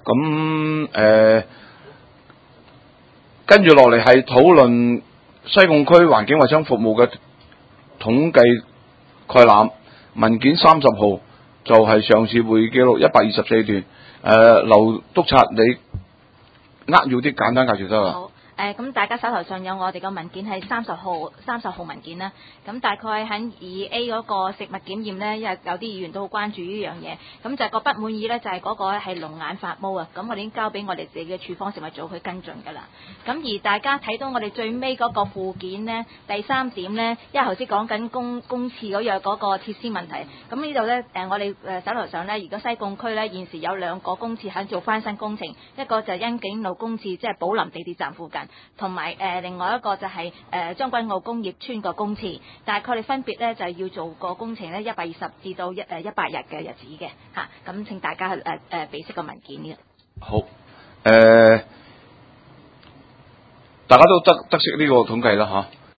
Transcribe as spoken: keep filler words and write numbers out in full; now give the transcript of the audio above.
咁誒，跟住落嚟係討論西貢區環境衛生服務嘅統計概覽文件三十號，就係、是、上次會議記錄一百二十四段。誒、呃，劉督察，你扼要啲簡單介紹得啦。 好。誒咁、呃、大家手頭上有我哋個文件係三十號三十號文件啦，咁大概喺二 A 嗰個食物檢驗呢，因為有啲議員都好關注呢樣嘢，咁就個不滿意呢，就係、是、嗰個係龍眼發毛啊，咁我哋已經交俾我哋自己嘅處方食物組去跟進㗎啦。咁而大家睇到我哋最尾嗰個附件呢，第三點呢，因為頭先講緊公公廁嗰樣嗰個設施問題，咁呢度呢，誒、呃、我哋誒手頭上呢，如果西貢區呢，現時有兩個公廁喺做翻新工程，一個就係欣景路公廁，即係寶林地鐵站附近。同埋誒另外一個就係誒將軍澳工業村個公廁，大概哋分別咧就係要做個工程咧一百二十至到一誒一百日嘅日子嘅嚇，咁、啊、請大家去誒誒備悉個文件嘅。 好，誒、呃，大家都得得悉呢個統計啦嚇。